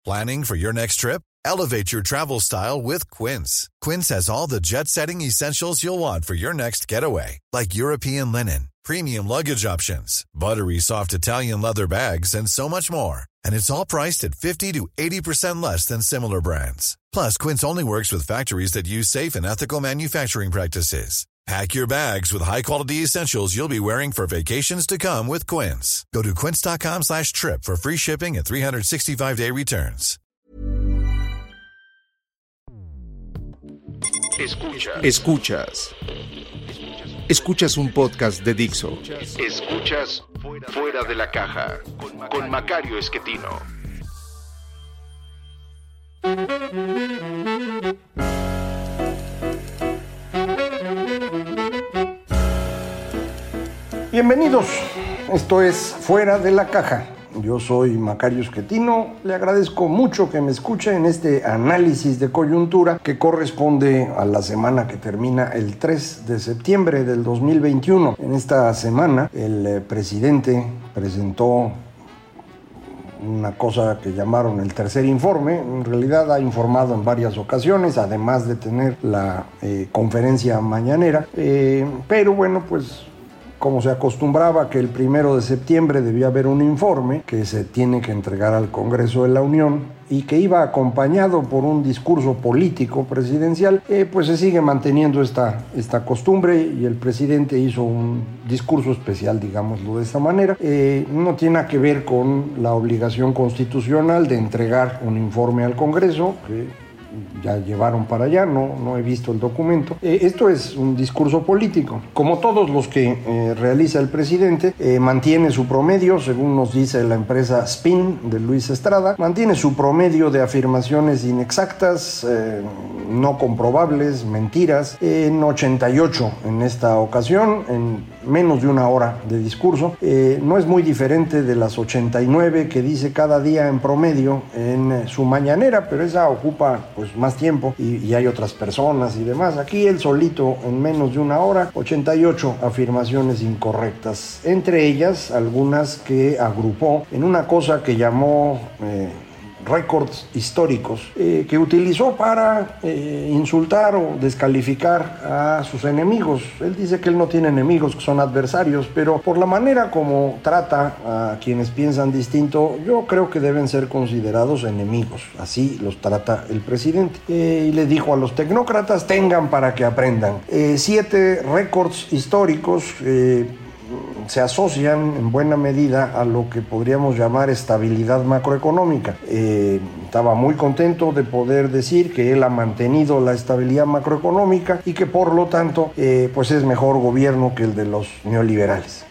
Planning for your next trip? Elevate your travel style with Quince. Quince has all the jet-setting essentials you'll want for your next getaway, like European linen, premium luggage options, buttery soft Italian leather bags, and so much more. And it's all priced at 50 to 80% less than similar brands. Plus, Quince only works with factories that use safe and ethical manufacturing practices. Pack your bags with high-quality essentials you'll be wearing for vacations to come with Quince. Go to quince.com/trip for free shipping and 365-day returns. Escuchas un podcast de Dixo. Escuchas Fuera de la Caja con Macario Esquetino. Bienvenidos, esto es Fuera de la Caja. Yo soy Macario Esquetino, le agradezco mucho que me escuche en este análisis de coyuntura que corresponde a la semana que termina el 3 de septiembre del 2021. En esta semana el presidente presentó una cosa que llamaron el tercer informe. En realidad ha informado en varias ocasiones, además de tener la conferencia mañanera, pero bueno, pues como se acostumbraba que el 1 de septiembre debía haber un informe que se tiene que entregar al Congreso de la Unión y que iba acompañado por un discurso político presidencial, pues se sigue manteniendo esta costumbre y el presidente hizo un discurso especial, digámoslo de esta manera. No tiene nada que ver con la obligación constitucional de entregar un informe al Congreso, que ya llevaron para allá, no he visto el documento. Esto es un discurso político. Como todos los que realiza el presidente, mantiene su promedio, según nos dice la empresa Spin de Luis Estrada, mantiene su promedio de afirmaciones inexactas, no comprobables, mentiras, en 88 en esta ocasión, en menos de una hora de discurso. No es muy diferente de las 89 que dice cada día en promedio en su mañanera, pero esa ocupa pues más tiempo y hay otras personas y demás. Aquí él solito en menos de una hora, 88 afirmaciones incorrectas, entre ellas algunas que agrupó en una cosa que llamó récords históricos, que utilizó para insultar o descalificar a sus enemigos. Él dice que él no tiene enemigos, que son adversarios, pero por la manera como trata a quienes piensan distinto, yo creo que deben ser considerados enemigos. Así los trata el presidente. Y le dijo a los tecnócratas: tengan para que aprendan. 7 récords históricos se asocian en buena medida a lo que podríamos llamar estabilidad macroeconómica. Estaba muy contento de poder decir que él ha mantenido la estabilidad macroeconómica y que por lo tanto pues es mejor gobierno que el de los neoliberales.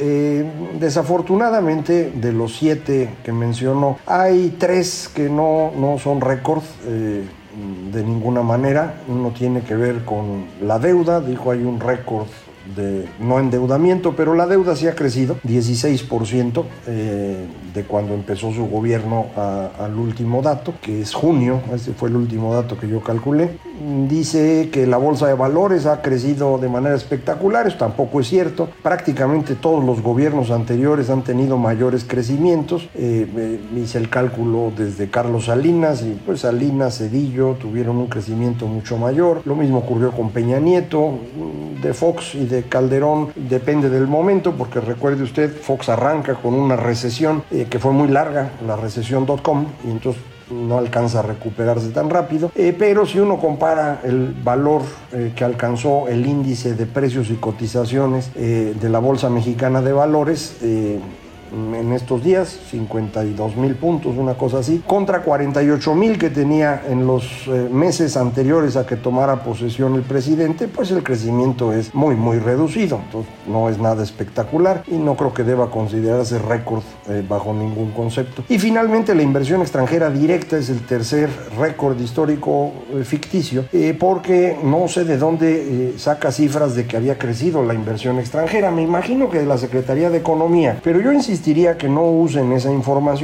Desafortunadamente, de los 7 que mencionó, hay 3 que no son récords de ninguna manera. Uno tiene que ver con la deuda. Dijo hay un récord de no endeudamiento, pero la deuda sí ha crecido 16% de cuando empezó su gobierno al último dato, que es junio. Este fue el último dato que yo calculé. Dice que la bolsa de valores ha crecido de manera espectacular. Eso tampoco es cierto. Prácticamente todos los gobiernos anteriores han tenido mayores crecimientos. Hice el cálculo desde Carlos Salinas, y pues Salinas, Zedillo tuvieron un crecimiento mucho mayor. Lo mismo ocurrió con Peña Nieto. De Fox y de Calderón depende del momento, porque recuerde usted, Fox arranca con una recesión que fue muy larga, la recesión .com, y entonces no alcanza a recuperarse tan rápido, pero si uno compara el valor que alcanzó el índice de precios y cotizaciones de la Bolsa Mexicana de Valores en estos días, 52,000 puntos, una cosa así, contra 48,000 que tenía en los meses anteriores a que tomara posesión el presidente, pues el crecimiento es muy reducido. Entonces no es nada espectacular y no creo que deba considerarse récord bajo ningún concepto. Y finalmente, la inversión extranjera directa es el tercer récord histórico ficticio, porque no sé de dónde saca cifras de que había crecido la inversión extranjera. Me imagino que de la Secretaría de Economía, pero yo insistiría que no usen esa información.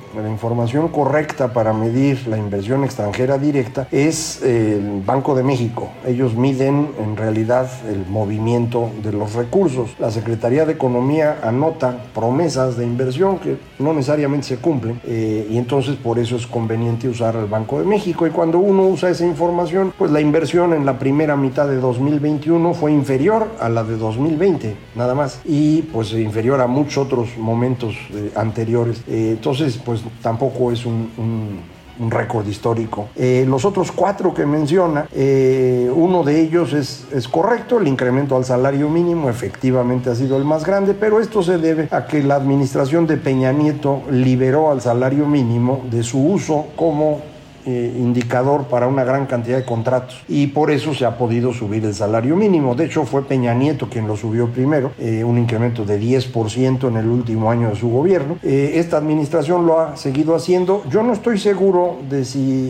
la información correcta para medir la inversión extranjera directa es el Banco de México. Ellos miden en realidad el movimiento de los recursos. La Secretaría de Economía anota promesas de inversión que no necesariamente se cumplen y entonces por eso es conveniente usar al Banco de México. Y cuando uno usa esa información, pues la inversión en la primera mitad de 2021 fue inferior a la de 2020, nada más, y pues inferior a muchos otros momentos anteriores. Entonces, pues tampoco es un récord histórico. Los otros 4 que menciona, uno de ellos es correcto. El incremento al salario mínimo efectivamente ha sido el más grande, pero esto se debe a que la administración de Peña Nieto liberó al salario mínimo de su uso como indicador para una gran cantidad de contratos y por eso se ha podido subir el salario mínimo. De hecho, fue Peña Nieto quien lo subió primero, un incremento de 10% en el último año de su gobierno. Esta administración lo ha seguido haciendo. Yo no estoy seguro de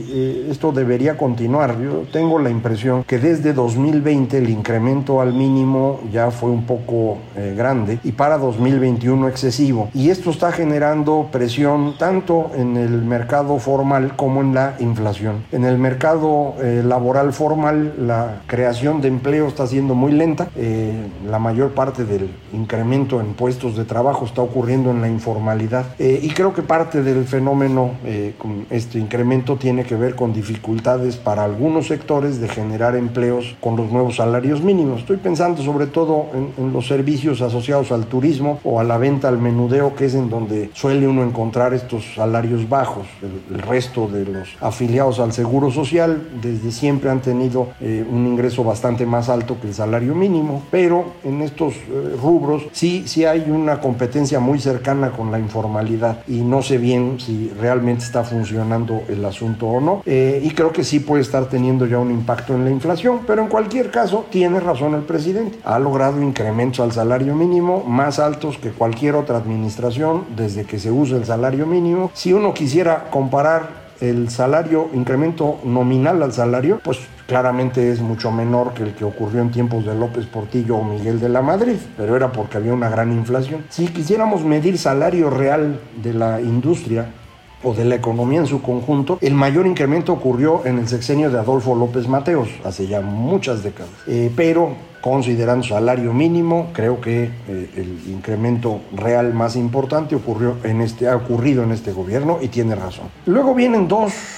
si esto debería continuar. Yo tengo la impresión que desde 2020 el incremento al mínimo ya fue un poco grande y para 2021 excesivo, y esto está generando presión tanto en el mercado formal como en la inflación. En el mercado laboral formal, la creación de empleo está siendo muy lenta. La mayor parte del incremento en puestos de trabajo está ocurriendo en la informalidad. Y creo que parte del fenómeno con este incremento tiene que ver con dificultades para algunos sectores de generar empleos con los nuevos salarios mínimos. Estoy pensando sobre todo en los servicios asociados al turismo o a la venta al menudeo, que es en donde suele uno encontrar estos salarios bajos. El resto de los afiliados al Seguro Social desde siempre han tenido un ingreso bastante más alto que el salario mínimo, pero en estos rubros sí hay una competencia muy cercana con la informalidad y no sé bien si realmente está funcionando el asunto o no, y creo que sí puede estar teniendo ya un impacto en la inflación, pero en cualquier caso tiene razón el presidente. Ha logrado incrementos al salario mínimo más altos que cualquier otra administración desde que se usa el salario mínimo. Si uno quisiera comparar el salario, incremento nominal al salario, pues claramente es mucho menor que el que ocurrió en tiempos de López Portillo o Miguel de la Madrid, pero era porque había una gran inflación. Si quisiéramos medir salario real de la industria o de la economía en su conjunto, el mayor incremento ocurrió en el sexenio de Adolfo López Mateos, hace ya muchas décadas. Pero considerando salario mínimo, creo que el incremento real más importante ha ocurrido en este gobierno y tiene razón. Luego vienen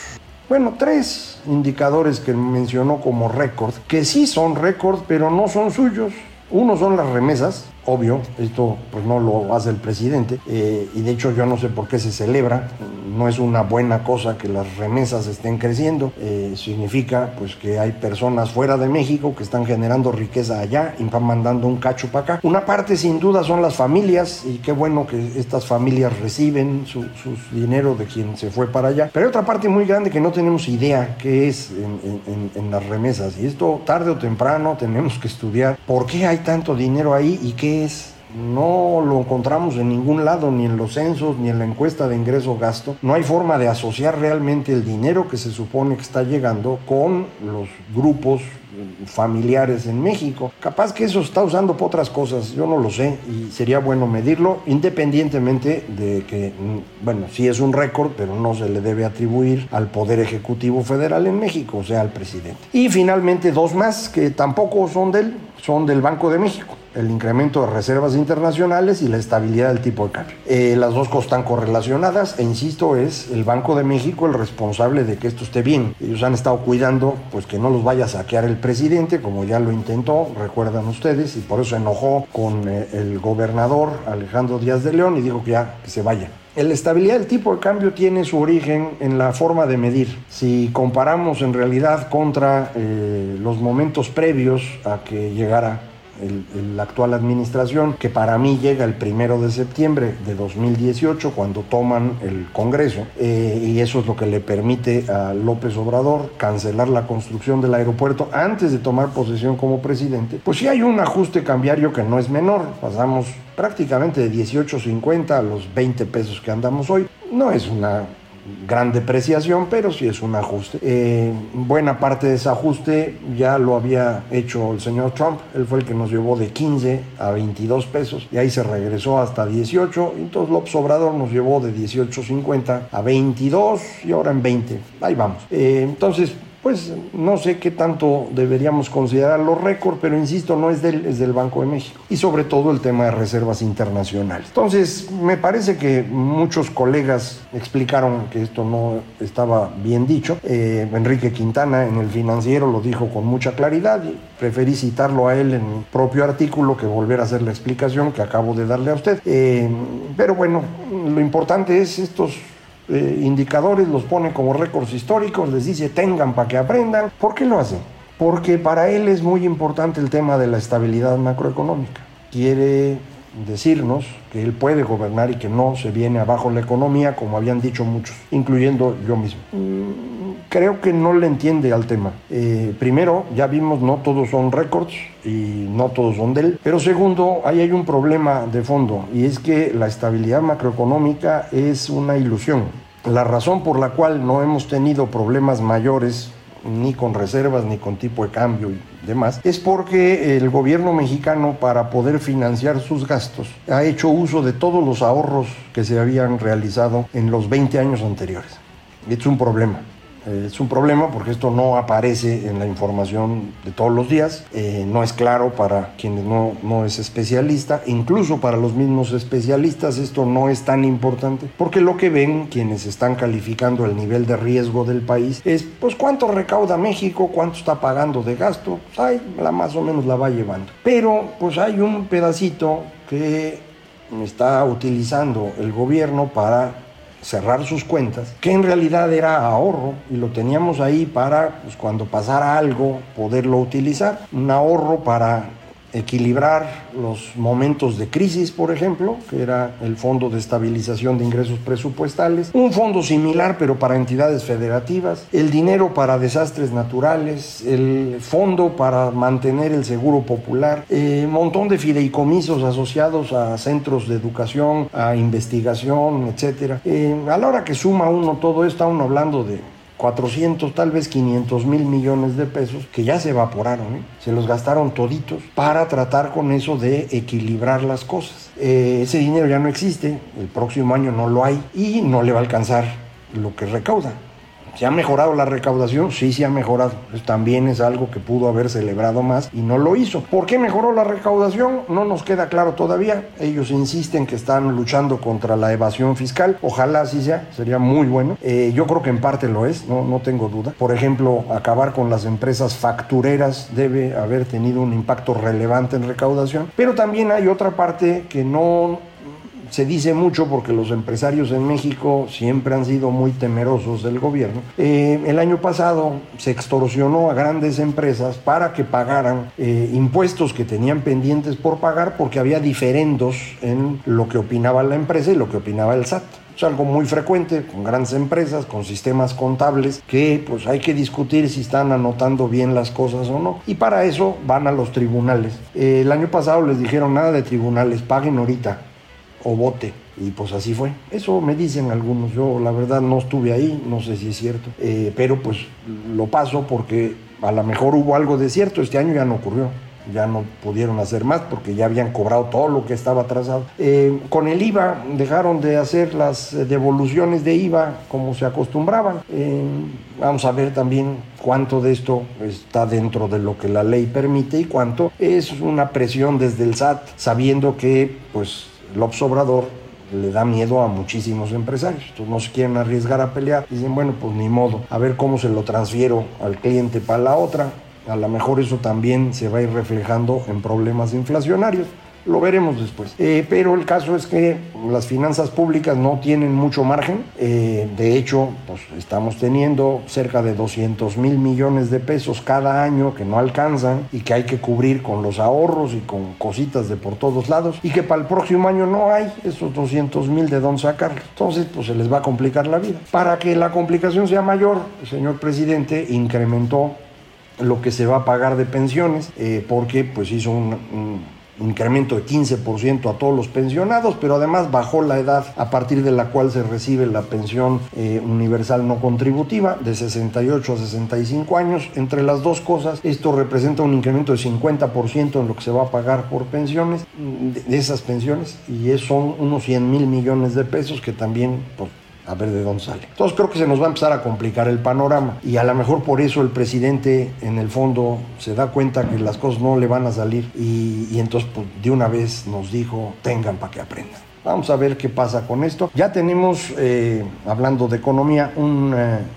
3 indicadores que mencionó como récord, que sí son récord, pero no son suyos. Uno son las remesas. Obvio, esto pues no lo hace el presidente y de hecho yo no sé por qué se celebra. No es una buena cosa que las remesas estén creciendo. Significa pues que hay personas fuera de México que están generando riqueza allá y van mandando un cacho para acá. Una parte sin duda son las familias y qué bueno que estas familias reciben su dinero de quien se fue para allá. Pero hay otra parte muy grande que no tenemos idea qué es en las remesas, y esto tarde o temprano tenemos que estudiar por qué hay tanto dinero ahí y qué es. No lo encontramos en ningún lado, ni en los censos, ni en la encuesta de ingreso-gasto. No hay forma de asociar realmente el dinero que se supone que está llegando con los grupos familiares en México. Capaz que eso está usando para otras cosas, yo no lo sé, y sería bueno medirlo, independientemente de que, sí es un récord, pero no se le debe atribuir al Poder Ejecutivo Federal en México, o sea, al presidente. Y finalmente 2 más que tampoco son del Banco de México: el incremento de reservas internacionales y la estabilidad del tipo de cambio. Las dos cosas están correlacionadas, e insisto, es el Banco de México el responsable de que esto esté bien. Ellos han estado cuidando pues que no los vaya a saquear el presidente, como ya lo intentó, recuerdan ustedes, y por eso se enojó con el gobernador Alejandro Díaz de León y dijo que se vaya. La estabilidad del tipo de cambio tiene su origen en la forma de medir. Si comparamos en realidad contra los momentos previos a que llegara la actual administración, que para mí llega el 1 de septiembre de 2018, cuando toman el Congreso, y eso es lo que le permite a López Obrador cancelar la construcción del aeropuerto antes de tomar posesión como presidente, pues sí hay un ajuste cambiario que no es menor. Pasamos prácticamente de 18.50 a los 20 pesos que andamos hoy. No es una gran depreciación, pero sí es un ajuste. Buena parte de ese ajuste ya lo había hecho el señor Trump. Él fue el que nos llevó de 15 a 22 pesos y ahí se regresó hasta 18. Entonces López Obrador nos llevó de 18.50 a 22 y ahora en 20. Ahí vamos. Entonces, pues no sé qué tanto deberíamos considerar los récords, pero insisto, no es es del Banco de México. Y sobre todo el tema de reservas internacionales. Entonces, me parece que muchos colegas explicaron que esto no estaba bien dicho. Enrique Quintana en El Financiero lo dijo con mucha claridad y preferí citarlo a él en mi propio artículo que volver a hacer la explicación que acabo de darle a usted. Pero bueno, lo importante es estos indicadores, los pone como récords históricos, les dice tengan para que aprendan. ¿Por qué lo hacen? Porque para él es muy importante el tema de la estabilidad macroeconómica. Quiere decirnos que él puede gobernar y que no se viene abajo la economía, como habían dicho muchos, incluyendo yo mismo. Creo que no le entiende al tema. Primero, ya vimos, no todos son récords y no todos son de él. Pero segundo, ahí hay un problema de fondo y es que la estabilidad macroeconómica es una ilusión. La razón por la cual no hemos tenido problemas mayores ni con reservas, ni con tipo de cambio y demás, es porque el gobierno mexicano, para poder financiar sus gastos, ha hecho uso de todos los ahorros que se habían realizado en los 20 años anteriores. Es un problema. Es un problema porque esto no aparece en la información de todos los días, no es claro para quienes no es especialista, incluso para los mismos especialistas esto no es tan importante, porque lo que ven quienes están calificando el nivel de riesgo del país es pues cuánto recauda México, cuánto está pagando de gasto, pues ahí más o menos la va llevando. Pero pues hay un pedacito que está utilizando el gobierno para cerrar sus cuentas, que en realidad era ahorro y lo teníamos ahí para, pues, cuando pasara algo, poderlo utilizar. Un ahorro para equilibrar los momentos de crisis, por ejemplo, que era el Fondo de Estabilización de Ingresos Presupuestales, un fondo similar pero para entidades federativas, el dinero para desastres naturales, el fondo para mantener el seguro popular, un montón de fideicomisos asociados a centros de educación, a investigación, etcétera. A la hora que suma uno todo esto, está uno hablando de 400, tal vez 500 mil millones de pesos que ya se evaporaron, se los gastaron toditos para tratar con eso de equilibrar las cosas. Ese dinero ya no existe, el próximo año no lo hay y no le va a alcanzar lo que recauda. ¿Se ha mejorado la recaudación? Sí, se ha mejorado. Pues también es algo que pudo haber celebrado más y no lo hizo. ¿Por qué mejoró la recaudación? No nos queda claro todavía. Ellos insisten que están luchando contra la evasión fiscal. Ojalá así sea, sería muy bueno. Yo creo que en parte lo es, no tengo duda. Por ejemplo, acabar con las empresas factureras debe haber tenido un impacto relevante en recaudación. Pero también hay otra parte que no se dice mucho porque los empresarios en México siempre han sido muy temerosos del gobierno. El año pasado se extorsionó a grandes empresas para que pagaran impuestos que tenían pendientes por pagar porque había diferendos en lo que opinaba la empresa y lo que opinaba el SAT. Es algo muy frecuente con grandes empresas, con sistemas contables que pues hay que discutir si están anotando bien las cosas o no. Y para eso van a los tribunales. El año pasado les dijeron nada de tribunales, paguen ahorita o vote, y pues así fue. Eso me dicen algunos, yo la verdad no estuve ahí, no sé si es cierto, pero pues lo paso porque a lo mejor hubo algo de cierto, este año ya no ocurrió, ya no pudieron hacer más porque ya habían cobrado todo lo que estaba atrasado. Con el IVA dejaron de hacer las devoluciones de IVA como se acostumbraban. Vamos a ver también cuánto de esto está dentro de lo que la ley permite y cuánto es una presión desde el SAT, sabiendo que pues López Obrador le da miedo a muchísimos empresarios. Entonces no se quieren arriesgar a pelear. Dicen, bueno, pues ni modo, a ver cómo se lo transfiero al cliente para la otra. A lo mejor eso también se va a ir reflejando en problemas inflacionarios. Lo veremos después. Pero el caso es que las finanzas públicas no tienen mucho margen. De hecho, pues estamos teniendo cerca de 200 mil millones de pesos cada año que no alcanzan y que hay que cubrir con los ahorros y con cositas de por todos lados y que para el próximo año no hay esos 200 mil de dónde sacarlos. Entonces, pues se les va a complicar la vida. Para que la complicación sea mayor, el señor presidente incrementó lo que se va a pagar de pensiones porque pues hizo un incremento de 15% a todos los pensionados, pero además bajó la edad a partir de la cual se recibe la pensión universal no contributiva de 68 a 65 años. Entre las dos cosas, esto representa un incremento de 50% en lo que se va a pagar por pensiones, de esas pensiones, y son unos 100,000 millones de pesos que también, pues, a ver de dónde sale. Entonces creo que se nos va a empezar a complicar el panorama, y a lo mejor por eso el presidente en el fondo se da cuenta que las cosas no le van a salir y entonces pues, de una vez nos dijo, tengan para que aprendan. Vamos a ver qué pasa con esto. Ya tenemos, hablando de economía, un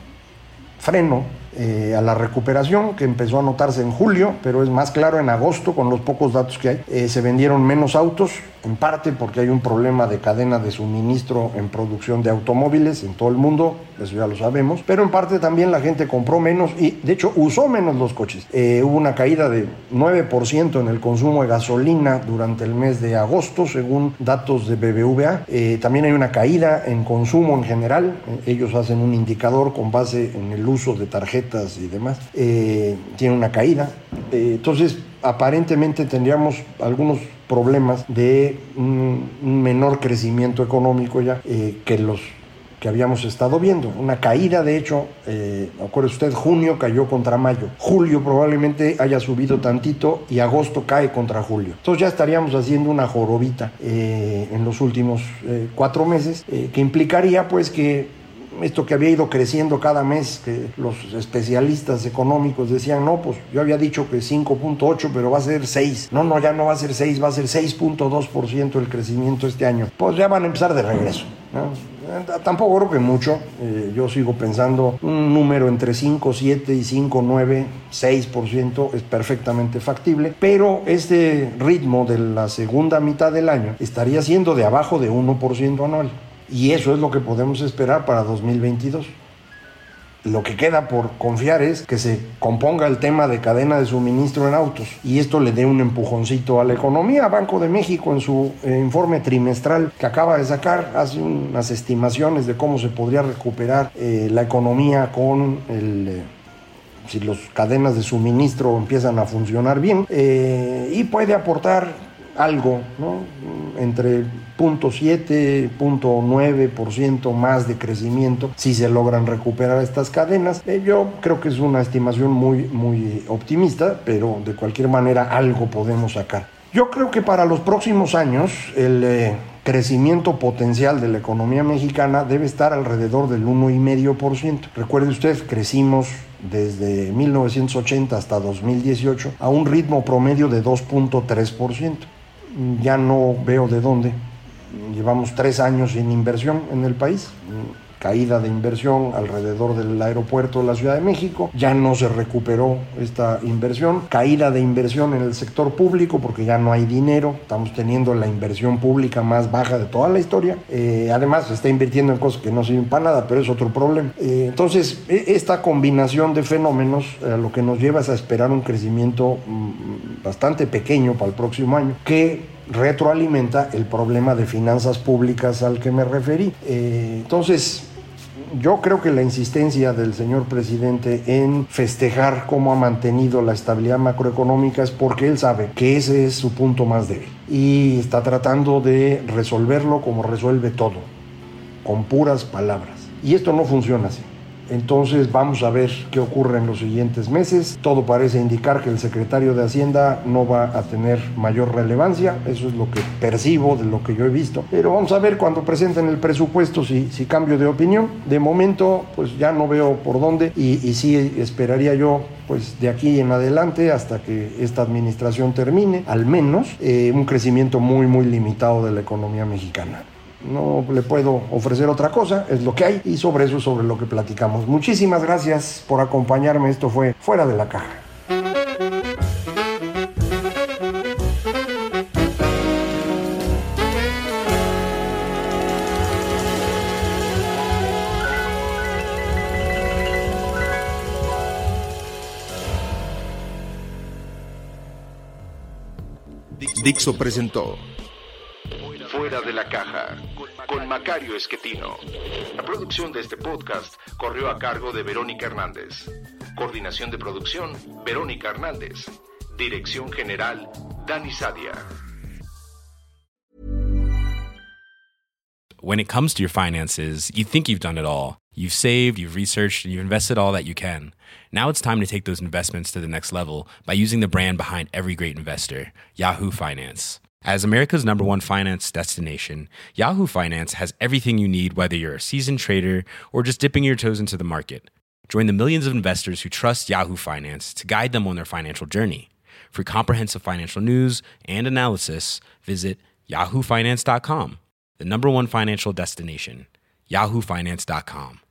freno a la recuperación que empezó a notarse en julio, pero es más claro en agosto con los pocos datos que hay. Se vendieron menos autos, en parte porque hay un problema de cadena de suministro en producción de automóviles en todo el mundo, eso ya lo sabemos, pero en parte también la gente compró menos y de hecho usó menos los coches. Hubo una caída de 9% en el consumo de gasolina durante el mes de agosto, según datos de BBVA. También hay una caída en consumo en general. Ellos hacen un indicador con base en el uso de tarjetas y demás. Tiene una caída. Entonces, aparentemente tendríamos algunos problemas de un menor crecimiento económico ya que los que habíamos estado viendo. Una caída, de hecho, acuérdese usted, junio cayó contra mayo. Julio probablemente haya subido tantito y agosto cae contra julio. Entonces ya estaríamos haciendo una jorobita en los últimos 4 meses, que implicaría pues que esto que había ido creciendo cada mes, que los especialistas económicos decían, no, pues yo había dicho que 5.8, pero va a ser 6. No, ya no va a ser 6, va a ser 6.2% el crecimiento este año. Pues ya van a empezar de regreso, ¿no? Tampoco creo que mucho. Yo sigo pensando un número entre 5.7 y 5.9, 6% es perfectamente factible, pero este ritmo de la segunda mitad del año estaría siendo de abajo de 1% anual. Y eso es lo que podemos esperar para 2022. Lo que queda por confiar es que se componga el tema de cadena de suministro en autos y esto le dé un empujoncito a la economía. Banco de México, en su informe trimestral que acaba de sacar, hace unas estimaciones de cómo se podría recuperar la economía con si las cadenas de suministro empiezan a funcionar bien, y puede aportar algo, ¿no? Entre 0.7, 0.9% más de crecimiento si se logran recuperar estas cadenas. Yo creo que es una estimación muy optimista, pero de cualquier manera algo podemos sacar. Yo creo que para los próximos años el crecimiento potencial de la economía mexicana debe estar alrededor del 1,5%. Recuerde usted, crecimos desde 1980 hasta 2018 a un ritmo promedio de 2.3%. Ya no veo de dónde. Llevamos 3 años sin inversión en el país, caída de inversión alrededor del aeropuerto de la Ciudad de México, ya no se recuperó esta inversión, caída de inversión en el sector público porque ya no hay dinero, estamos teniendo la inversión pública más baja de toda la historia, además se está invirtiendo en cosas que no sirven para nada, pero es otro problema. Entonces, esta combinación de fenómenos lo que nos lleva es a esperar un crecimiento bastante pequeño para el próximo año, que retroalimenta el problema de finanzas públicas al que me referí. Entonces, yo creo que la insistencia del señor presidente en festejar cómo ha mantenido la estabilidad macroeconómica es porque él sabe que ese es su punto más débil y está tratando de resolverlo como resuelve todo, con puras palabras. Y esto no funciona así. Entonces vamos a ver qué ocurre en los siguientes meses. Todo parece indicar que el secretario de Hacienda no va a tener mayor relevancia. Eso es lo que percibo de lo que yo he visto. Pero vamos a ver cuando presenten el presupuesto si cambio de opinión. De momento, pues ya no veo por dónde y sí esperaría yo, pues de aquí en adelante hasta que esta administración termine, al menos un crecimiento muy limitado de la economía mexicana. No le puedo ofrecer otra cosa, es lo que hay y sobre eso es sobre lo que platicamos. Muchísimas gracias por acompañarme, esto fue Fuera de la Caja. Dixo presentó Fuera de la Caja, con Macario Esquetino. La producción de este podcast corrió a cargo de Verónica Hernández. Coordinación de producción, Verónica Hernández. Dirección general, Dani Sadia. when it comes to your finances, you think you've done it all. You've saved, you've researched, and you've invested all that you can. Now it's time to take those investments to the next level by using the brand behind every great investor, Yahoo Finance. As America's #1 finance destination, Yahoo Finance has everything you need, whether you're a seasoned trader or just dipping your toes into the market. Join the millions of investors who trust Yahoo Finance to guide them on their financial journey. For comprehensive financial news and analysis, visit yahoofinance.com, the #1 financial destination, yahoofinance.com.